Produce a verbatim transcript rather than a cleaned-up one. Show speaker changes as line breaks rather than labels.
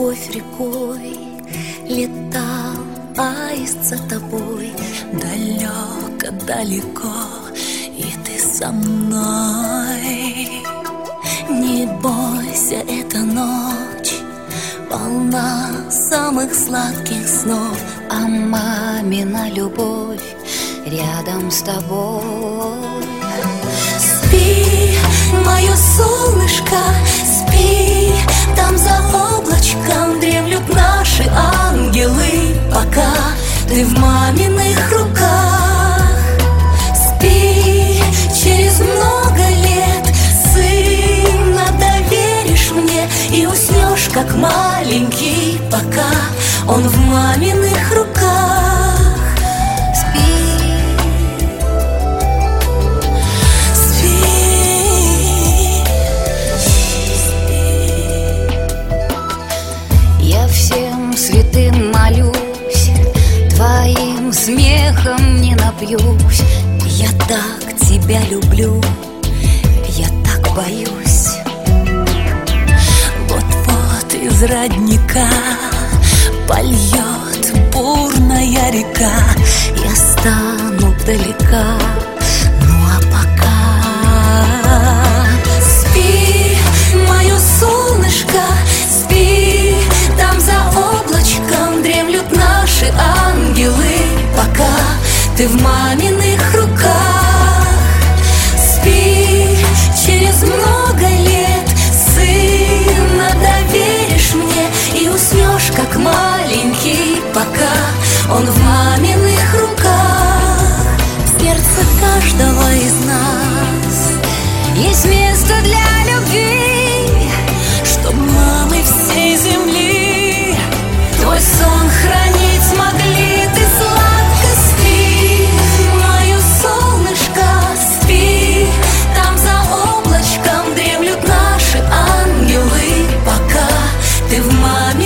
любовь рекой летал аист за тобой. Далеко-далеко, и ты со мной. Не бойся, эта ночь полна самых сладких снов, а мамина любовь рядом с тобой. Спи, мое солнышко, спи, там за облачком дремлют наши ангелы, пока ты в маминых руках. Спи, через много лет сына доверишь мне и уснешь, как маленький, пока он в маминых руках. Всем святым молюсь, твоим смехом не напьюсь. Я так тебя люблю, я так боюсь. Вот-вот из родника польет бурная река. Я стану далека, ну а пока спи, мое солнышко, спи, там за облачком дремлют наши ангелы, пока ты в маминых руках. Спи, через много лет сына доверишь мне и уснешь, как маленький, пока он в маминых руках. В сердце каждого из нас есть место для любви, чтоб мамы всей земли твой сон хранить смогли. Ты сладко спи, мое солнышко, спи, там за облачком дремлют наши ангелы, пока ты в маме